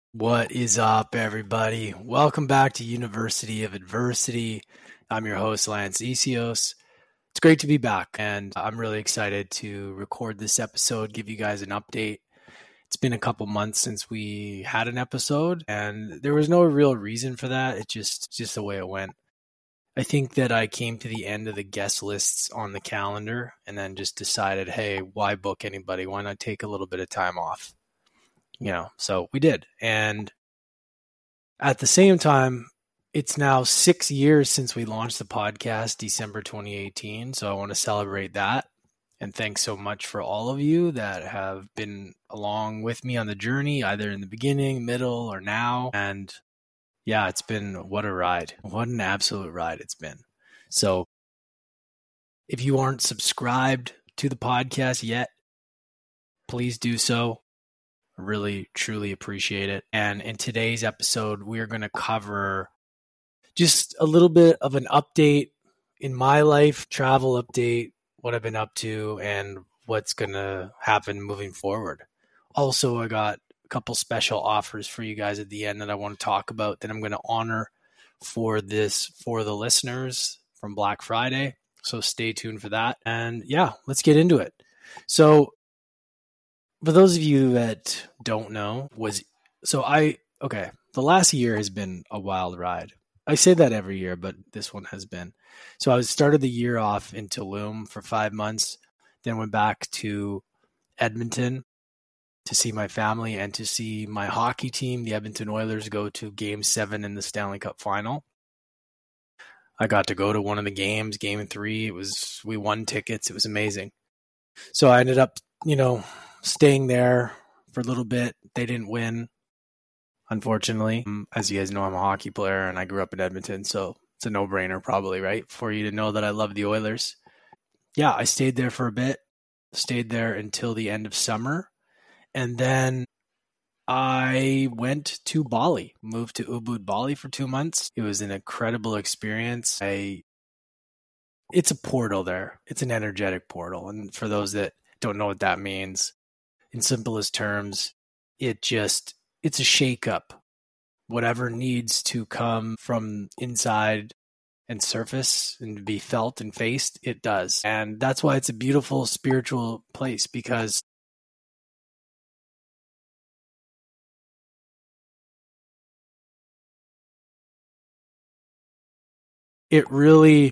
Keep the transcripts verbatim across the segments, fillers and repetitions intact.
What is up, everybody? Welcome back to University of Adversity. I'm your host, Lance Isios. It's great to be back, and I'm really excited to record this episode, give you guys an update. It's been a couple months since we had an episode, and there was no real reason for that. It just just the way it went. I think that I came to the end of the guest lists on the calendar and then just decided, hey, why book anybody? Why not take a little bit of time off? You know, so we did. And at the same time, it's now six years since we launched the podcast, December twenty eighteen. So I want to celebrate that. And thanks so much for all of you that have been along with me on the journey, either in the beginning, middle, or now. And yeah, it's been what a ride. What an absolute ride it's been. So if you aren't subscribed to the podcast yet, please do so. Really, truly appreciate it. And in today's episode, we're going to cover just a little bit of an update in my life, travel update, what I've been up to, and what's going to happen moving forward. Also, I got a couple special offers for you guys at the end that I want to talk about that I'm going to honor for this, for the listeners from Black Friday. So stay tuned for that. And yeah, let's get into it. So for those of you that don't know, was so I, okay, the last year has been a wild ride. I say that every year, but this one has been. So I started the year off in Tulum for five months, then went back to Edmonton to see my family and to see my hockey team, the Edmonton Oilers, go to game seven in the Stanley Cup final. I got to go to one of the games, game three. It was, we won tickets. It was amazing. So I ended up, you know, staying there for a little bit. They didn't win, unfortunately. As you guys know, I'm a hockey player and I grew up in Edmonton, so it's a no-brainer probably, right? For you to know that I love the Oilers. Yeah, I stayed there for a bit, stayed there until the end of summer, and then I went to Bali, moved to Ubud, Bali for two months. It was an incredible experience. I, it's a portal there. It's an energetic portal, and for those that don't know what that means, in simplest terms, it just, it's a shakeup. Whatever needs to come from inside and surface and be felt and faced, it does. And that's why it's a beautiful spiritual place, because it really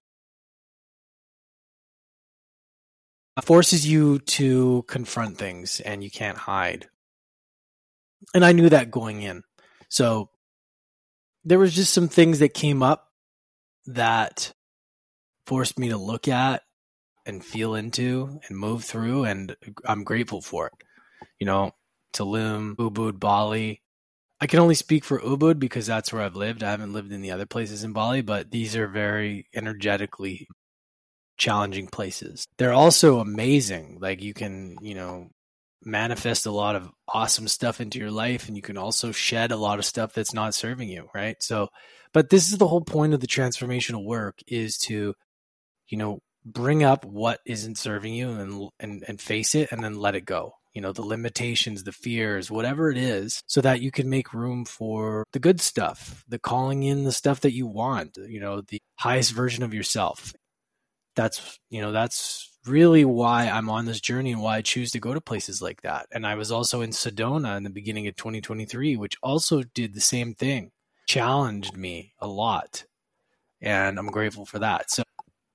forces you to confront things and you can't hide. And I knew that going in. So there was just some things that came up that forced me to look at and feel into and move through, and I'm grateful for it. You know, Tulum, Ubud, Bali. I can only speak for Ubud because that's where I've lived. I haven't lived in the other places in Bali, but these are very energetically challenging places. They're also amazing. Like you can, you know, manifest a lot of awesome stuff into your life, and you can also shed a lot of stuff that's not serving you, right? So, but this is the whole point of the transformational work, is to, you know, bring up what isn't serving you and and and face it, and then let it go. You know, the limitations, the fears, whatever it is, so that you can make room for the good stuff, the calling in the stuff that you want, you know, the highest version of yourself. That's, you know, that's really why I'm on this journey and why I choose to go to places like that. And I was also in Sedona in the beginning of twenty twenty-three, which also did the same thing, challenged me a lot. And I'm grateful for that. So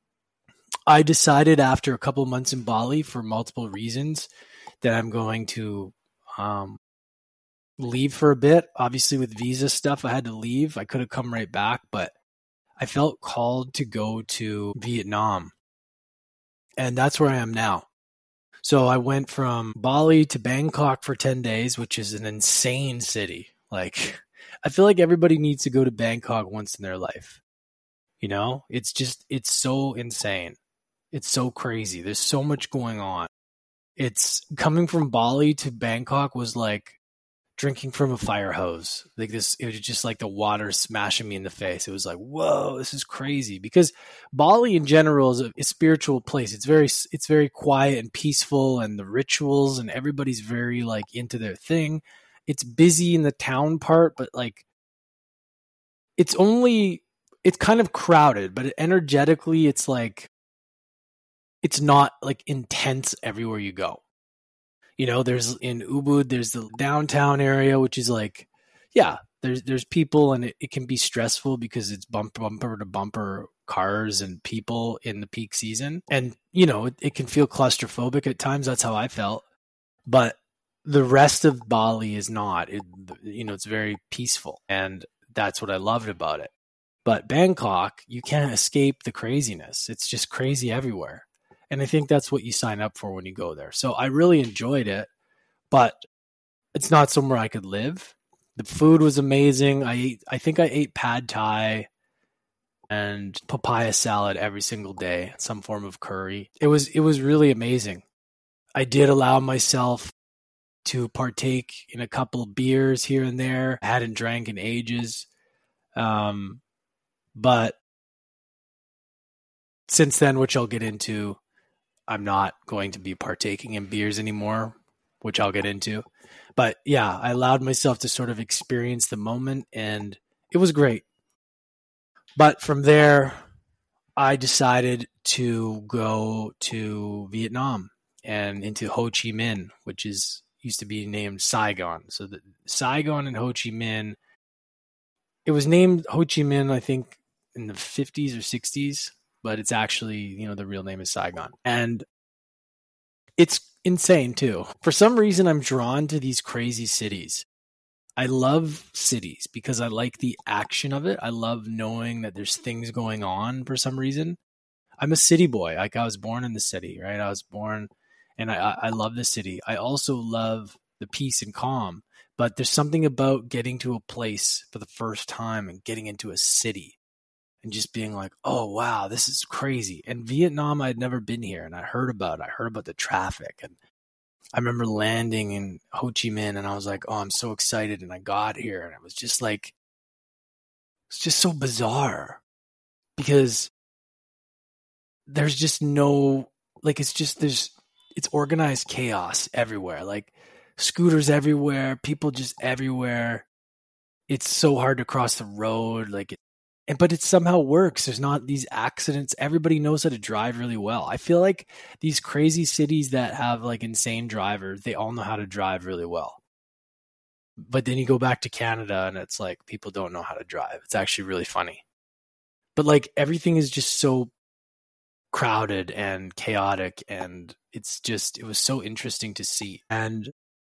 I decided after a couple of months in Bali, for multiple reasons, that I'm going to um, leave for a bit. Obviously with visa stuff, I had to leave. I could have come right back, but I felt called to go to Vietnam. And that's where I am now. So I went from Bali to Bangkok for ten days, which is an insane city. Like, I feel like everybody needs to go to Bangkok once in their life. You know, it's just, it's so insane. It's so crazy. There's so much going on. It's coming from Bali to Bangkok was like drinking from a fire hose. Like this, it was just like the water smashing me in the face. It was like, whoa, this is crazy. Because Bali in general is a, a spiritual place. It's very, it's very quiet and peaceful, and the rituals, and everybody's very like into their thing. it's busy in the town part, but like it's only, it's kind of crowded, but energetically it's like, it's not like intense everywhere you go. You know, there's in Ubud, there's the downtown area, which is like, yeah, there's there's people, and it, it can be stressful because it's bumper bumper to bumper cars and people in the peak season. And, you know, it, it can feel claustrophobic at times. That's how I felt. But the rest of Bali is not. It, you know, it's very peaceful. And that's what I loved about it. But Bangkok, you can't escape the craziness. It's just crazy everywhere. And I think that's what you sign up for when you go there. So I really enjoyed it, but it's not somewhere I could live. The food was amazing. I ate, I think I ate pad thai and papaya salad every single day, some form of curry. It was, it was really amazing. I did allow myself to partake in a couple of beers here and there. I hadn't drank in ages. Um, but since then, which I'll get into, I'm not going to be partaking in beers anymore, which I'll get into. But yeah, I allowed myself to sort of experience the moment, and it was great. But from there, I decided to go to Vietnam and into Ho Chi Minh, which is used to be named Saigon. So the Saigon and Ho Chi Minh, it was named Ho Chi Minh, I think, in the fifties or sixties, but it's actually, you know, the real name is Saigon. And it's insane too. For some reason, I'm drawn to these crazy cities. I love cities because I like the action of it. I love knowing that there's things going on for some reason. I'm a city boy. Like, I was born in the city, right? I was born, and I, I love the city. I also love the peace and calm, but there's something about getting to a place for the first time and getting into a city and just being like, oh, wow, this is crazy. And Vietnam, I'd never been here, and I heard about it. I heard about the traffic, and I remember landing in Ho Chi Minh, and I was like, oh, I'm so excited. And I got here, and it was just like, it's just so bizarre because there's just no, like, it's just, there's, it's organized chaos everywhere. Like, scooters everywhere, people just everywhere. It's so hard to cross the road. Like, it, and, but it somehow works. There's not these accidents. Everybody knows how to drive really well. I feel like these crazy cities that have like insane drivers, they all know how to drive really well. But then you go back to Canada and it's like people don't know how to drive. It's actually really funny. But like everything is just so crowded and chaotic, and it's just, it was so interesting to see. And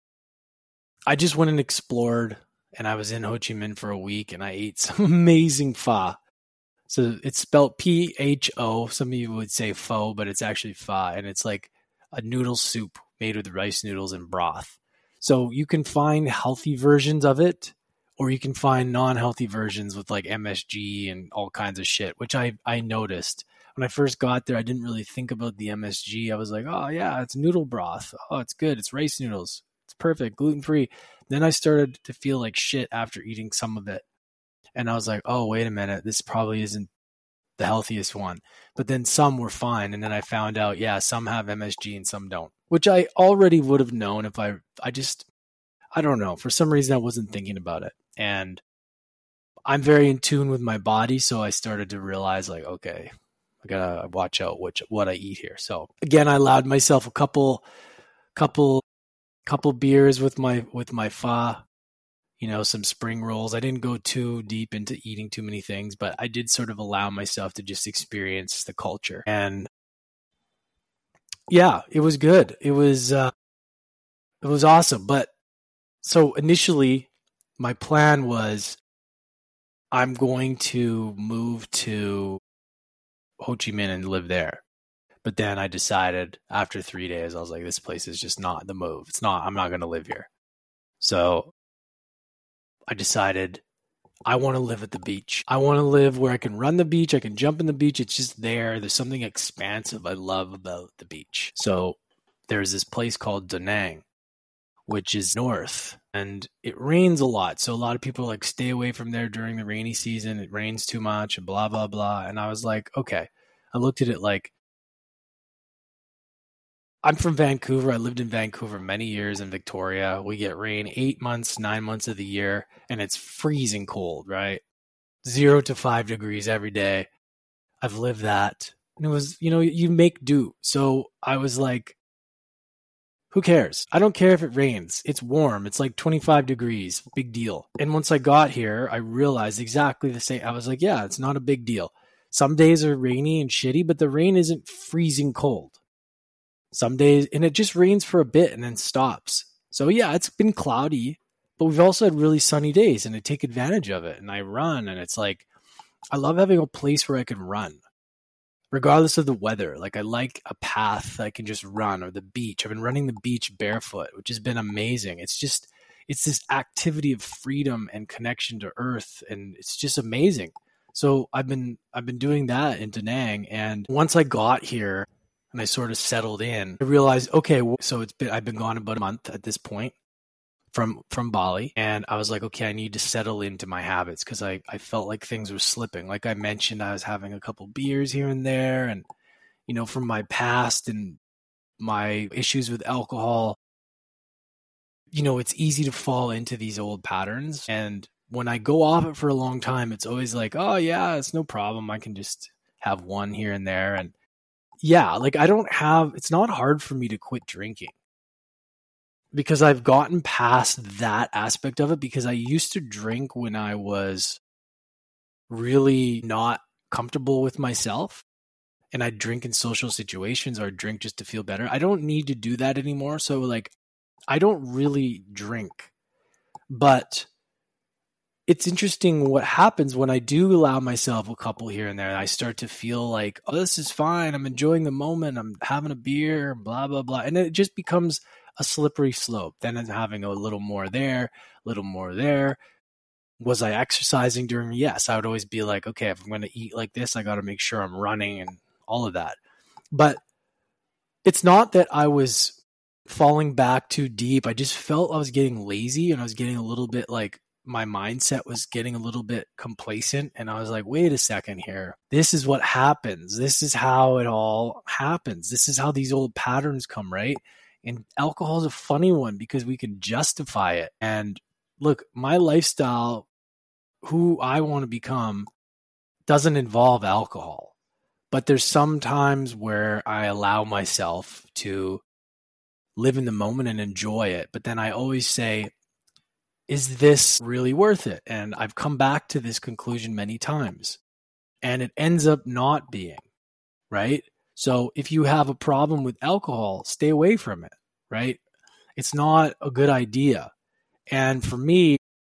I just went and explored. And I was in Ho Chi Minh for a week, and I ate some amazing pho. So it's spelled P H O. Some of you would say pho, but it's actually pho. And it's like a noodle soup made with rice noodles and broth. So you can find healthy versions of it, or you can find non-healthy versions with like M S G and all kinds of shit, which I, I noticed. When I first got there, I didn't really think about the M S G. I was like, oh, yeah, it's noodle broth. Oh, it's good. It's rice noodles. It's perfect, gluten-free. Then I started to feel like shit after eating some of it. And I was like, oh, wait a minute, this probably isn't the healthiest one. But then some were fine. And then I found out, yeah, some have M S G and some don't, which I already would have known if I, I just, I don't know. For some reason, I wasn't thinking about it. And I'm very in tune with my body. So I started to realize like, okay, I gotta watch out which, what I eat here. So again, I allowed myself a couple, couple, couple beers with my with my pho, you know, some spring rolls. I didn't go too deep into eating too many things, but I did sort of allow myself to just experience the culture. And yeah, it was good. It was uh, it was awesome. But so initially, my plan was I'm going to move to Ho Chi Minh and live there. But then I decided after three days, I was like, this place is just not the move. It's not, I'm not going to live here. So I decided I want to live at the beach. I want to live where I can run the beach. I can jump in the beach. It's just there. There's something expansive I love about the beach. So there's this place called Da Nang, which is north, and it rains a lot. So a lot of people like stay away from there during the rainy season. It rains too much and blah, blah, blah. And I was like, okay. I looked at it like, I'm from Vancouver. I lived in Vancouver many years in Victoria. We get rain eight months, nine months of the year, and it's freezing cold, right? Zero to five degrees every day. I've lived that. And it was, you know, you make do. So I was like, who cares? I don't care if it rains. It's warm. It's like twenty-five degrees. Big deal. And once I got here, I realized exactly the same. I was like, yeah, it's not a big deal. Some days are rainy and shitty, but the rain isn't freezing cold. Some days, and it just rains for a bit and then stops. So yeah, it's been cloudy, but we've also had really sunny days, and I take advantage of it. And I run, and it's like, I love having a place where I can run, regardless of the weather. Like I like a path I can just run, or the beach. I've been running the beach barefoot, which has been amazing. It's just, it's this activity of freedom and connection to earth. And it's just amazing. So I've been, I've been doing that in Da Nang. And once I got here and I sort of settled in, I realized, okay, so it's been, I've been gone about a month at this point from, from Bali. And I was like, okay, I need to settle into my habits, because I, I felt like things were slipping. Like I mentioned, I was having a couple beers here and there. And, you know, from my past and my issues with alcohol, you know, it's easy to fall into these old patterns. And when I go off it for a long time, it's always like, oh yeah, it's no problem. I can just have one here and there. And yeah, like I don't have, it's not hard for me to quit drinking, because I've gotten past that aspect of it. Because I used to drink when I was really not comfortable with myself, and I'd drink in social situations, or I'd drink just to feel better. I don't need to do that anymore. So like, I don't really drink, but it's interesting what happens when I do allow myself a couple here and there. I start to feel like, oh, this is fine. I'm enjoying the moment. I'm having a beer, blah, blah, blah. And it just becomes a slippery slope. Then I'm having a little more there, a little more there. Was I exercising during? Yes, I would always be like, okay, if I'm going to eat like this, I got to make sure I'm running and all of that. But it's not that I was falling back too deep. I just felt I was getting lazy, and I was getting a little bit like, my mindset was getting a little bit complacent. And I was like, wait a second here. This is what happens. This is how it all happens. This is how these old patterns come, right? And alcohol is a funny one, because we can justify it. And look, my lifestyle, who I want to become, doesn't involve alcohol. But there's some times where I allow myself to live in the moment and enjoy it. But then I always say, is this really worth it? And I've come back to this conclusion many times, and it ends up not being, right? So if you have a problem with alcohol, stay away from it, right? It's not a good idea. And for me,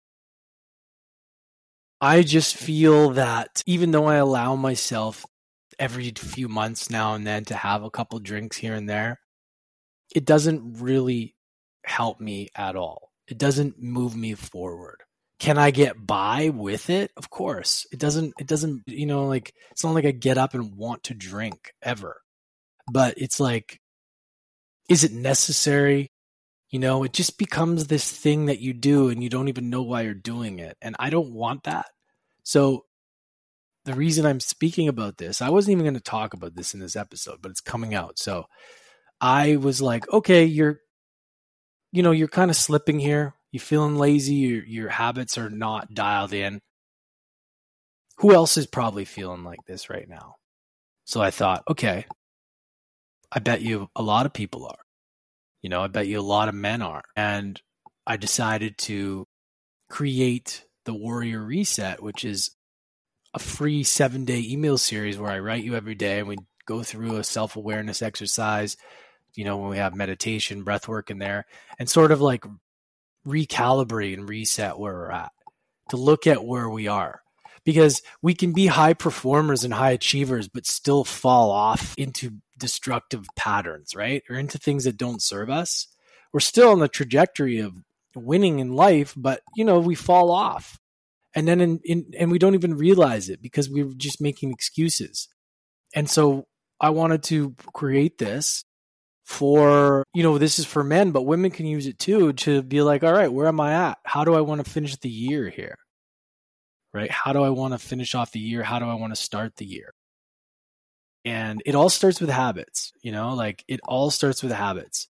I just feel that even though I allow myself every few months now and then to have a couple drinks here and there, it doesn't really help me at all. It doesn't move me forward. Can I get by with it? Of course. It doesn't, it doesn't, you know, like, it's not like I get up and want to drink ever. But it's like, is it necessary? You know, it just becomes this thing that you do and you don't even know why you're doing it. And I don't want that. So the reason I'm speaking about this, I wasn't even going to talk about this in this episode, but it's coming out. So I was like, okay, you're, you know, you're kind of slipping here. You're feeling lazy. Your, your habits are not dialed in. Who else is probably feeling like this right now? So I thought, okay, I bet you a lot of people are. You know, I bet you a lot of men are. And I decided to create the Warrior Reset, which is a free seven-day email series where I write you every day, and we go through a self-awareness exercise, you know, when we have meditation, breath work in there, and sort of like recalibrate and reset where we're at, to look at where we are. Because we can be high performers and high achievers, but still fall off into destructive patterns, right? Or into things that don't serve us. We're still on the trajectory of winning in life, but, you know, we fall off. And then, in, in, and we don't even realize it because we're just making excuses. And so I wanted to create this for, you know, this is for men, but women can use it too, to be like, all right, where am I at? How do I want to finish the year here? Right? How do I want to finish off the year? How do I want to start the year? And it all starts with habits, you know, like it all starts with habits.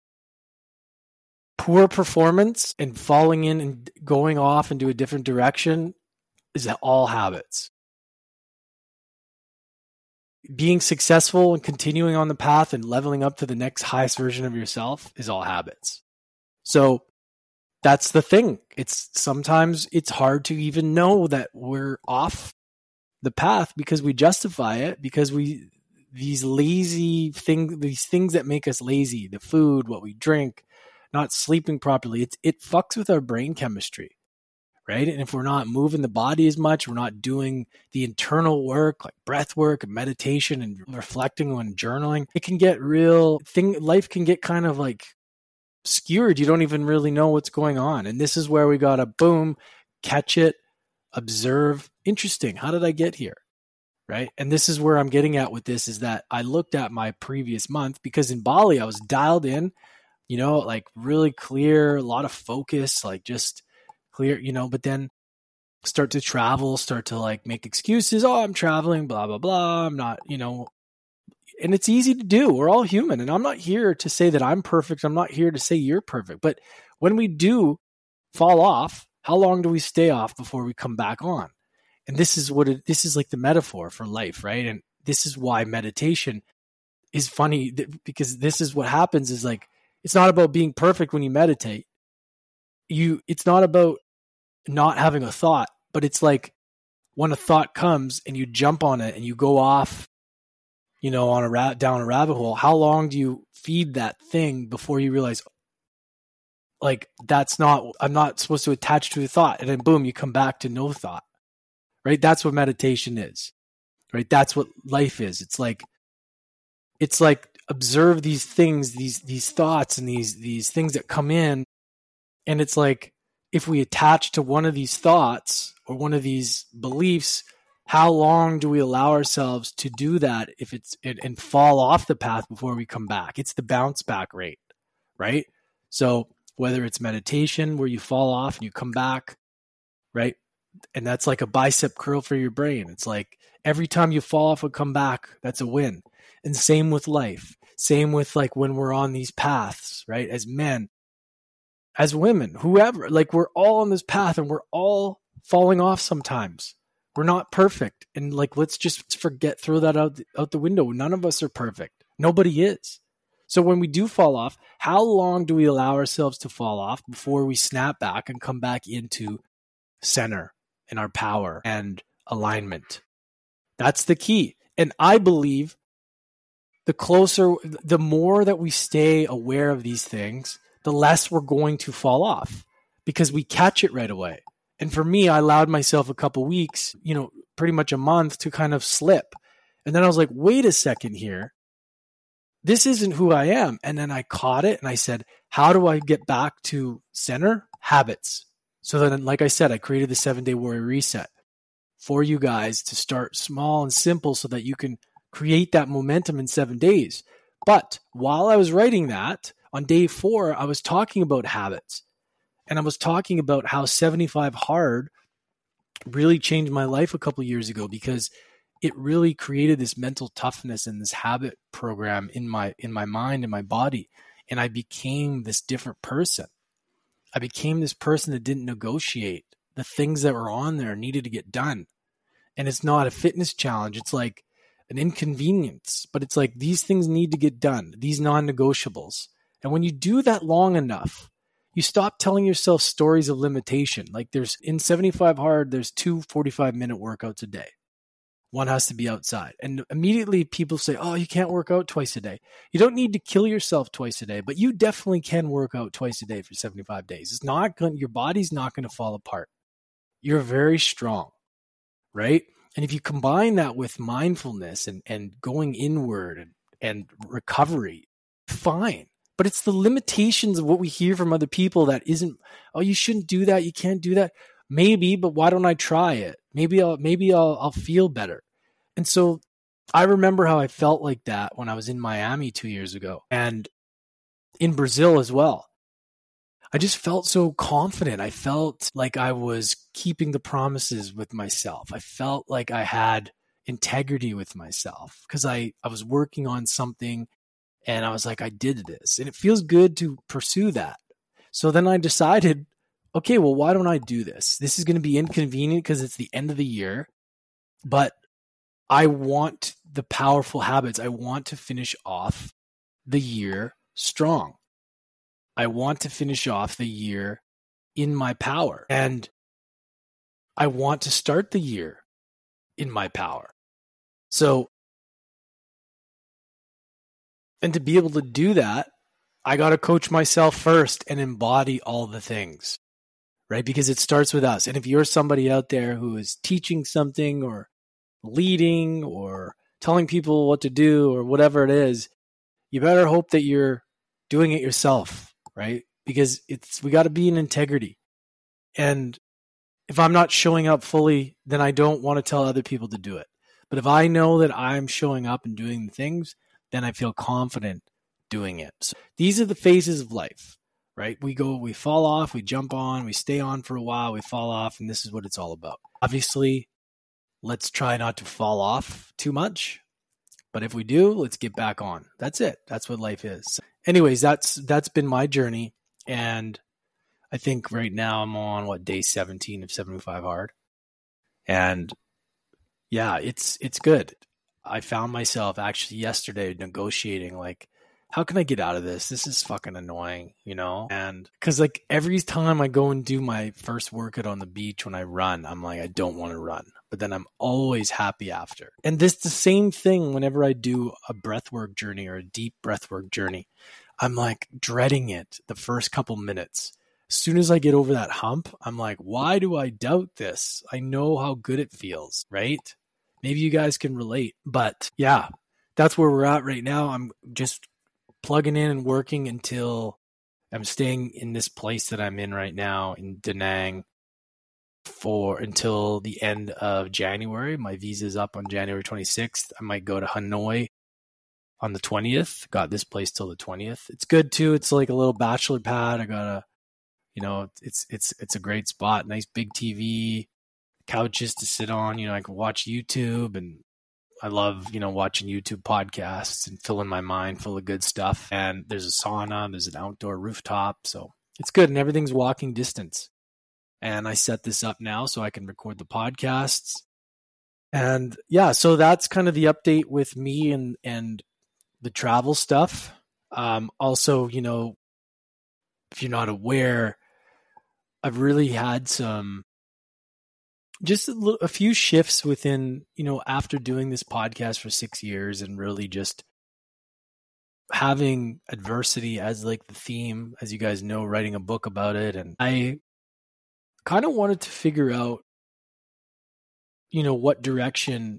Poor performance and falling in and going off into a different direction is all habits. Being successful and continuing on the path and leveling up to the next highest version of yourself is all habits. So that's the thing. It's sometimes it's hard to even know that we're off the path because we justify it, because we these lazy things, these things that make us lazy, the food, what we drink, not sleeping properly, it, it fucks with our brain chemistry, right? And if we're not moving the body as much, we're not doing the internal work like breath work and meditation and reflecting and journaling, it can get real thing. Life can get kind of like skewered. You don't even really know what's going on. And this is where we got to boom, catch it, observe. Interesting. How did I get here? Right. And this is where I'm getting at with this is that I looked at my previous month because in Bali, I was dialed in, you know, like really clear, a lot of focus, like just clear, you know, but then start to travel, start to like make excuses. Oh, I'm traveling, blah, blah, blah. I'm not, you know, and it's easy to do. We're all human. And I'm not here to say that I'm perfect. I'm not here to say you're perfect. But when we do fall off, how long do we stay off before we come back on? And this is what it, this is like the metaphor for life, right? And this is why meditation is funny because this is what happens is like, it's not about being perfect when you meditate. You, it's not about not having a thought, but it's like when a thought comes and you jump on it and you go off, you know, on a rat down a rabbit hole. How long do you feed that thing before you realize, like, that's not, I'm not supposed to attach to a thought, and then boom, you come back to no thought, right? That's what meditation is, right? That's what life is. It's like, it's like observe these things, these these thoughts and these these things that come in, and it's like if we attach to one of these thoughts or one of these beliefs, how long do we allow ourselves to do that if it's and, and fall off the path before we come back? It's the bounce back rate, right? So whether it's meditation where you fall off and you come back, right? And that's like a bicep curl for your brain. It's like every time you fall off and come back, that's a win. And same with life. Same with like when we're on these paths, right? As men, as women, whoever, like we're all on this path and we're all falling off sometimes. We're not perfect. And like, let's just forget, throw that out, out the window. None of us are perfect. Nobody is. So when we do fall off, how long do we allow ourselves to fall off before we snap back and come back into center and our power and alignment? That's the key. And I believe the closer, the more that we stay aware of these things, the less we're going to fall off because we catch it right away. And for me, I allowed myself a couple weeks, you know, pretty much a month to kind of slip. And then I was like, wait a second here. This isn't who I am. And then I caught it and I said, how do I get back to center? Habits. So then, like I said, I created the seven day warrior reset for you guys to start small and simple so that you can create that momentum in seven days. But while I was writing that, on day four, I was talking about habits. And I was talking about how seventy-five hard really changed my life a couple of years ago because it really created this mental toughness and this habit program in my in my mind and my body. And I became this different person. I became this person that didn't negotiate. The things that were on there needed to get done. And it's not a fitness challenge. It's like an inconvenience, but it's like these things need to get done, these non-negotiables. And when you do that long enough, you stop telling yourself stories of limitation. Like there's in seventy-five hard, there's two forty-five minute workouts a day. One has to be outside. And immediately people say, oh, you can't work out twice a day. You don't need to kill yourself twice a day, but you definitely can work out twice a day for seventy-five days. It's not going, your body's not going to fall apart. You're very strong, right? And if you combine that with mindfulness and, and going inward and, and recovery, fine. But it's the limitations of what we hear from other people that isn't, oh, you shouldn't do that. You can't do that. Maybe, but why don't I try it? Maybe I'll, maybe I'll, I'll feel better. And so I remember how I felt like that when I was in Miami two years ago and in Brazil as well. I just felt so confident. I felt like I was keeping the promises with myself. I felt like I had integrity with myself because I, I was working on something and I was like, I did this and it feels good to pursue that. So then I decided, okay, well, why don't I do this? This is going to be inconvenient because it's the end of the year, but I want the powerful habits. I want to finish off the year strong. I want to finish off the year in my power. And I want to start the year in my power. So, and to be able to do that, I got to coach myself first and embody all the things, right? Because it starts with us. And if you're somebody out there who is teaching something or leading or telling people what to do or whatever it is, you better hope that you're doing it yourself, right? Because it's, we got to be in integrity. And if I'm not showing up fully, then I don't want to tell other people to do it. But if I know that I'm showing up and doing the things, then I feel confident doing it. So these are the phases of life, right? We go, we fall off, we jump on, we stay on for a while, we fall off, and this is what it's all about. Obviously, let's try not to fall off too much. But if we do, let's get back on. That's it. That's what life is. Anyways, that's that's been my journey. And I think right now I'm on, what, day seventeen of seventy-five hard. And yeah, it's it's good. I found myself actually yesterday negotiating, like, how can I get out of this? This is fucking annoying, you know? And because like every time I go and do my first workout on the beach when I run, I'm like, I don't want to run. But then I'm always happy after. And this the same thing whenever I do a breathwork journey or a deep breathwork journey. I'm like dreading it the first couple minutes. As soon as I get over that hump, I'm like, why do I doubt this? I know how good it feels, right? Maybe you guys can relate. But yeah, that's where we're at right now. I'm just plugging in and working until I'm staying in this place that I'm in right now in Da Nang for until the end of January. My visa is up on January twenty-sixth. I might go to Hanoi on the twentieth. Got this place till the twentieth. It's good too. It's like a little bachelor pad. I got a, you know, it's it's it's a great spot. Nice big T V, couches to sit on. You know, I can watch YouTube, and I love, you know, watching YouTube podcasts and filling my mind full of good stuff. And there's a sauna, there's an outdoor rooftop. So it's good. And everything's walking distance. And I set this up now so I can record the podcasts. And yeah, so that's kind of the update with me and, and the travel stuff. Um, also, you know, if you're not aware, I've really had some just a, little, a few shifts within, you know, after doing this podcast for six years and really just having adversity as like the theme, as you guys know, writing a book about it. And I kind of wanted to figure out, you know, what direction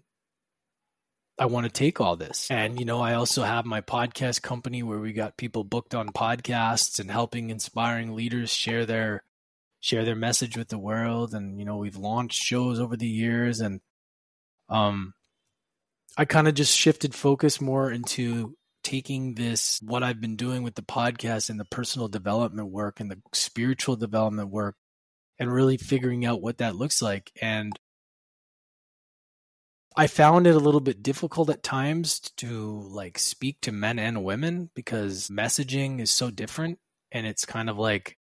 I want to take all this. And, you know, I also have my podcast company where we got people booked on podcasts and helping inspiring leaders share their share their message with the world. And, you know, we've launched shows over the years, and um, I kind of just shifted focus more into taking this, what I've been doing with the podcast and the personal development work and the spiritual development work, and really figuring out what that looks like. And I found it a little bit difficult at times to like speak to men and women because messaging is so different. And it's kind of like,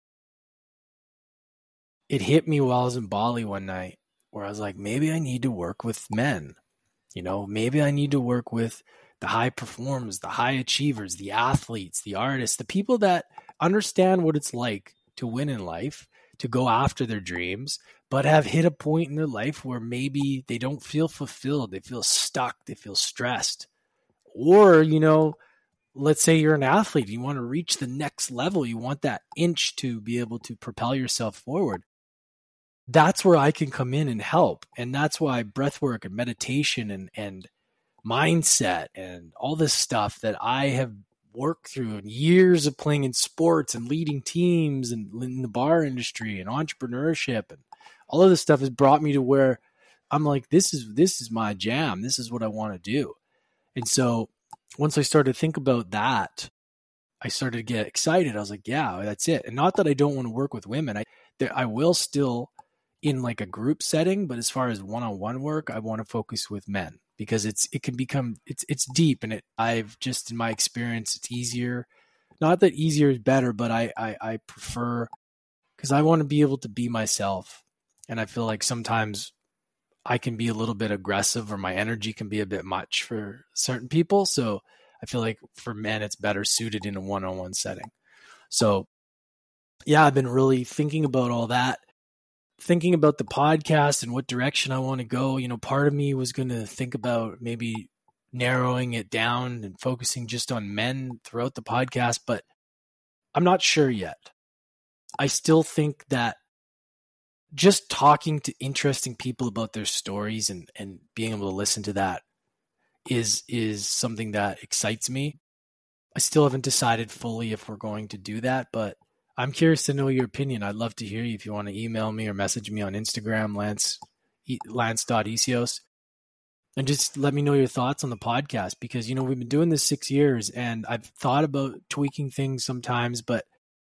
it hit me while I was in Bali one night where I was like, maybe I need to work with men, you know, maybe I need to work with the high performers, the high achievers, the athletes, the artists, the people that understand what it's like to win in life, to go after their dreams, but have hit a point in their life where maybe they don't feel fulfilled. They feel stuck. They feel stressed. Or, you know, let's say you're an athlete. You want to reach the next level. You want that inch to be able to propel yourself forward. That's where I can come in and help. And that's why breathwork and meditation and, and mindset and all this stuff that I have worked through and years of playing in sports and leading teams and in the bar industry and entrepreneurship and all of this stuff has brought me to where I'm like, this is, this is my jam. This is what I want to do. And so once I started to think about that, I started to get excited. I was like, yeah, that's it. And not that I don't want to work with women. I, there, I will still in like a group setting, but as far as one-on-one work, I want to focus with men because it's it can become it's it's deep, and it I've just in my experience it's easier. Not that easier is better, but I I, I prefer because I want to be able to be myself, and I feel like sometimes I can be a little bit aggressive or my energy can be a bit much for certain people. So I feel like for men, it's better suited in a one-on-one setting. So yeah, I've been really thinking about all that, thinking about the podcast and what direction I want to go. You know, part of me was going to think about maybe narrowing it down and focusing just on men throughout the podcast, but I'm not sure yet. I still think that just talking to interesting people about their stories and, and being able to listen to that is is something that excites me. I still haven't decided fully if we're going to do that, but I'm curious to know your opinion. I'd love to hear you if you want to email me or message me on Instagram, Lance, lance dot isios, and just let me know your thoughts on the podcast because, you know, we've been doing this six years and I've thought about tweaking things sometimes, but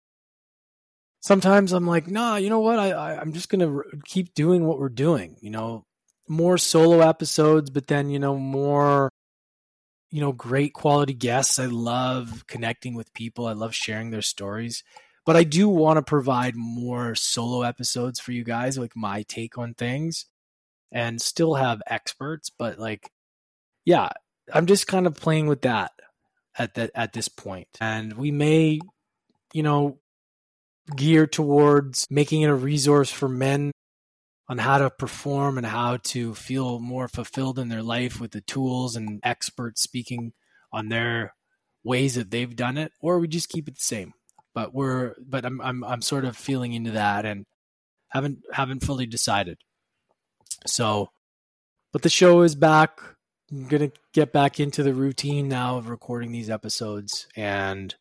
sometimes I'm like, nah, you know what? I, I I'm just going to keep doing what we're doing, you know, more solo episodes, but then, you know, more, you know, great quality guests. I love connecting with people. I love sharing their stories. But I do want to provide more solo episodes for you guys, like my take on things, and still have experts. But like, yeah, I'm just kind of playing with that at that at this point. And we may, you know, gear towards making it a resource for men on how to perform and how to feel more fulfilled in their life with the tools and experts speaking on their ways that they've done it, or we just keep it the same. But we're, but I'm, I'm, I'm sort of feeling into that and haven't, haven't fully decided. So, but the show is back. I'm going to get back into the routine now of recording these episodes. And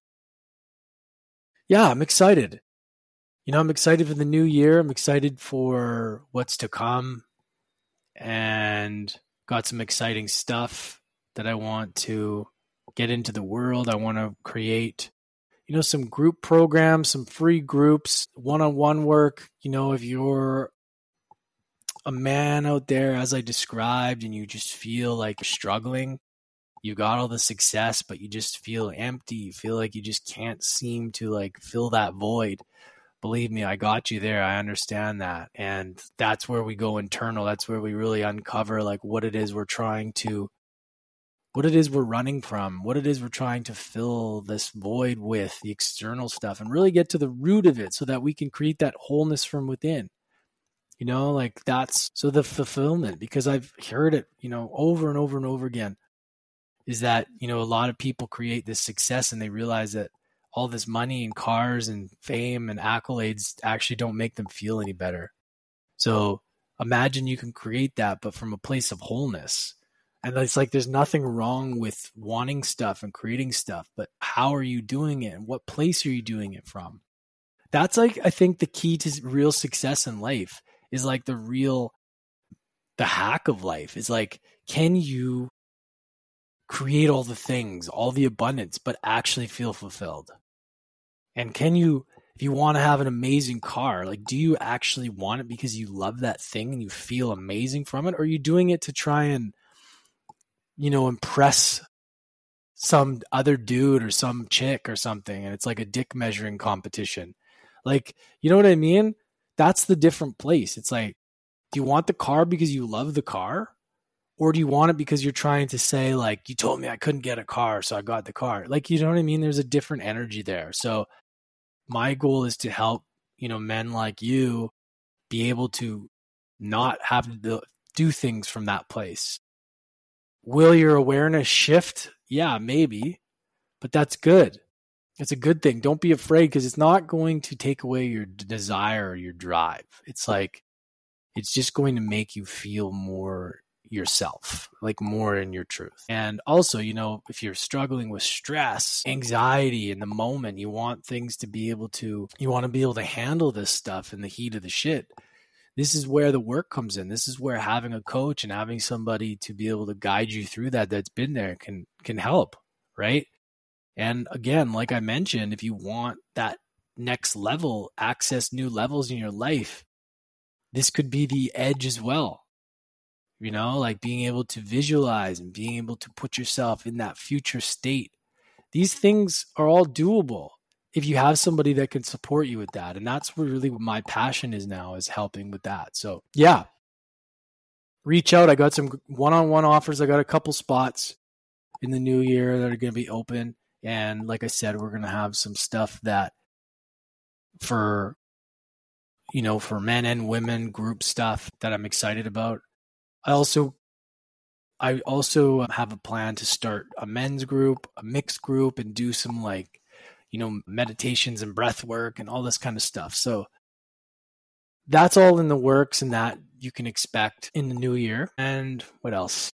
yeah, I'm excited. You know, I'm excited for the new year. I'm excited for what's to come and got some exciting stuff that I want to get into the world. I want to create, you know, some group programs, some free groups, one-on-one work. You know, if you're a man out there, as I described, and you just feel like you're struggling, you got all the success, but you just feel empty. You feel like you just can't seem to like fill that void. Believe me, I got you there. I understand that. And that's where we go internal. That's where we really uncover like what it is we're trying to what it is we're running from, what it is we're trying to fill this void with, the external stuff, and really get to the root of it so that we can create that wholeness from within. You know, like that's so the fulfillment, because I've heard it, you know, over and over and over again, is that, you know, a lot of people create this success and they realize that all this money and cars and fame and accolades actually don't make them feel any better. So imagine you can create that, but from a place of wholeness. And it's like there's nothing wrong with wanting stuff and creating stuff, but how are you doing it? And what place are you doing it from? That's like, I think the key to real success in life is like the real, the hack of life is like, can you create all the things, all the abundance, but actually feel fulfilled? And can you, if you want to have an amazing car, like, do you actually want it because you love that thing and you feel amazing from it? Or are you doing it to try and, you know, impress some other dude or some chick or something? And it's like a dick measuring competition. Like, you know what I mean? That's the different place. It's like, do you want the car because you love the car? Or do you want it because you're trying to say, like, you told me I couldn't get a car, so I got the car? Like, you know what I mean? There's a different energy there. So my goal is to help, you know, men like you be able to not have to do things from that place. Will your awareness shift? Yeah, maybe, but that's good. It's a good thing. Don't be afraid, because it's not going to take away your desire or your drive. It's like, it's just going to make you feel more yourself, like more in your truth. And also, you know, if you're struggling with stress, anxiety in the moment, you want things to be able to, you want to be able to handle this stuff in the heat of the shit. This is where the work comes in. This is where having a coach and having somebody to be able to guide you through that, that's been there, can, can help. Right. And again, like I mentioned, if you want that next level, access new levels in your life, this could be the edge as well. You know, like being able to visualize and being able to put yourself in that future state. These things are all doable if you have somebody that can support you with that. And that's really what my passion is now, is helping with that. So yeah, reach out. I got some one-on-one offers. I got a couple spots in the new year that are going to be open. And like I said, we're going to have some stuff that for, you know, for men and women group stuff that I'm excited about. I also, I also have a plan to start a men's group, a mixed group, and do some like, you know, meditations and breath work and all this kind of stuff. So that's all in the works, and that you can expect in the new year. And what else?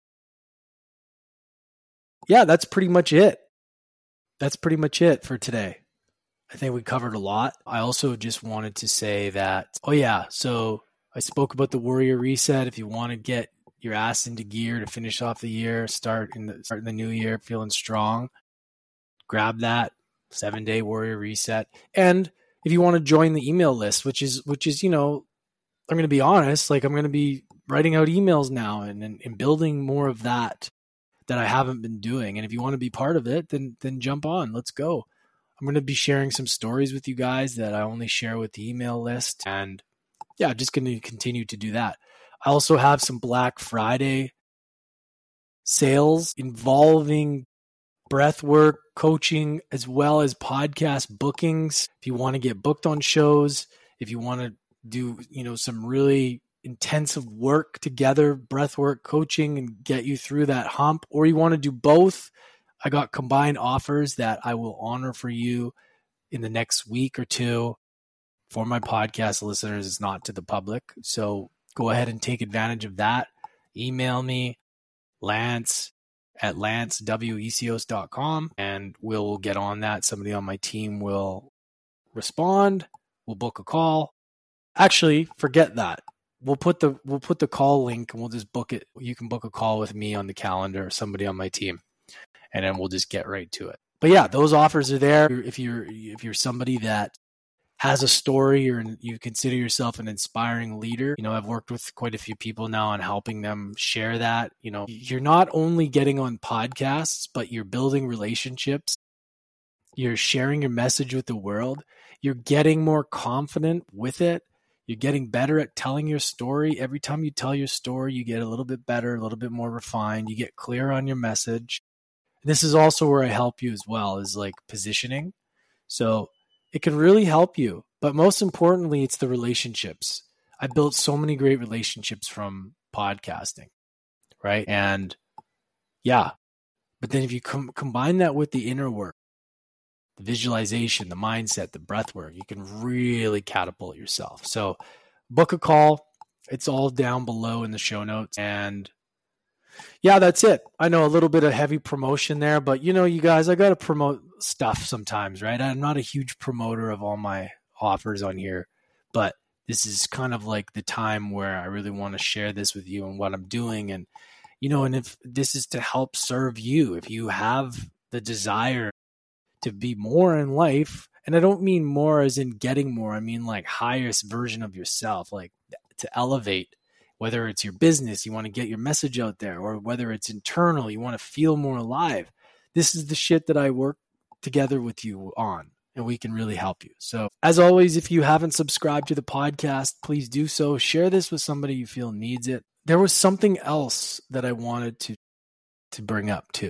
Yeah, that's pretty much it. That's pretty much it for today. I think we covered a lot. I also just wanted to say that, oh yeah, so I spoke about the Warrior Reset. If you want to get your ass into gear to finish off the year, start in the start in the new year feeling strong, grab that seven-day Warrior Reset. And if you want to join the email list, which is which is, you know, I'm going to be honest, like I'm going to be writing out emails now and, and, and building more of that that I haven't been doing. And if you want to be part of it, then then jump on. Let's go. I'm going to be sharing some stories with you guys that I only share with the email list. And yeah, just going to continue to do that. I also have some Black Friday sales involving breathwork, coaching, as well as podcast bookings. If you want to get booked on shows, if you want to do, you know, some really intensive work together, breathwork, coaching, and get you through that hump, or you want to do both, I got combined offers that I will honor for you in the next week or two for my podcast listeners. It's not to the public. So go ahead and take advantage of that. Email me, Lance at lance wecos dot com, and we'll get on that. Somebody on my team will respond. We'll book a call. Actually, forget that. We'll put the we'll put the call link and we'll just book it. You can book a call with me on the calendar or somebody on my team, and then we'll just get right to it. But yeah, those offers are there. If you're if you're somebody that has a story or you consider yourself an inspiring leader, you know, I've worked with quite a few people now on helping them share that. You know, you're not only getting on podcasts, but you're building relationships. You're sharing your message with the world. You're getting more confident with it. You're getting better at telling your story. Every time you tell your story, you get a little bit better, a little bit more refined. You get clear on your message. This is also where I help you as well, is like positioning. So it can really help you. But most importantly, it's the relationships. I built so many great relationships from podcasting, right? And yeah, but then if you com- combine that with the inner work, the visualization, the mindset, the breath work, you can really catapult yourself. So book a call. It's all down below in the show notes. And yeah, that's it. I know a little bit of heavy promotion there, but you know, you guys, I got to promote stuff sometimes, right? I'm not a huge promoter of all my offers on here, but this is kind of like the time where I really want to share this with you and what I'm doing. And, you know, and if this is to help serve you, if you have the desire to be more in life, and I don't mean more as in getting more, I mean like highest version of yourself, like to elevate. Whether it's your business, you want to get your message out there, or whether it's internal, you want to feel more alive. This is the shit that I work together with you on, and we can really help you. So as always, if you haven't subscribed to the podcast, please do so. Share this with somebody you feel needs it. There was something else that I wanted to, to bring up too.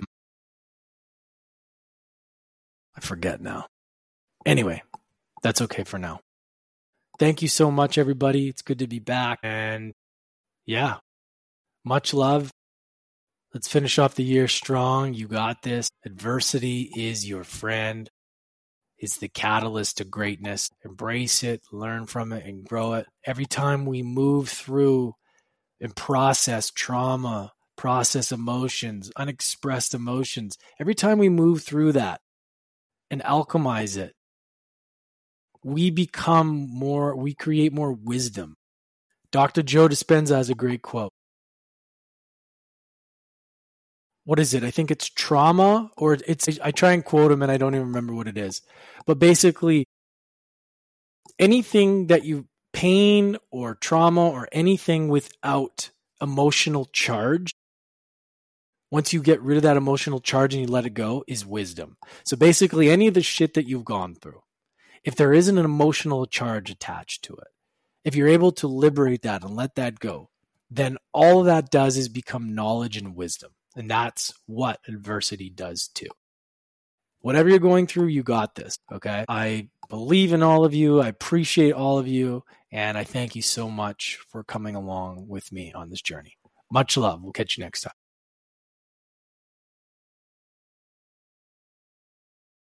I forget now. Anyway, that's okay for now. Thank you so much, everybody. It's good to be back. And yeah, much love. Let's finish off the year strong. You got this. Adversity is your friend. It's the catalyst to greatness. Embrace it, learn from it, and grow it. Every time we move through and process trauma, process emotions, unexpressed emotions, every time we move through that and alchemize it, we become more, we create more wisdom. Doctor Joe Dispenza has a great quote. What is it? I think it's trauma, or it's, I try and quote him and I don't even remember what it is. But basically, anything that you pain or trauma or anything without emotional charge, once you get rid of that emotional charge and you let it go, is wisdom. So basically, any of the shit that you've gone through, if there isn't an emotional charge attached to it, if you're able to liberate that and let that go, then all that does is become knowledge and wisdom. And that's what adversity does too. Whatever you're going through, you got this, okay? I believe in all of you. I appreciate all of you. And I thank you so much for coming along with me on this journey. Much love. We'll catch you next time.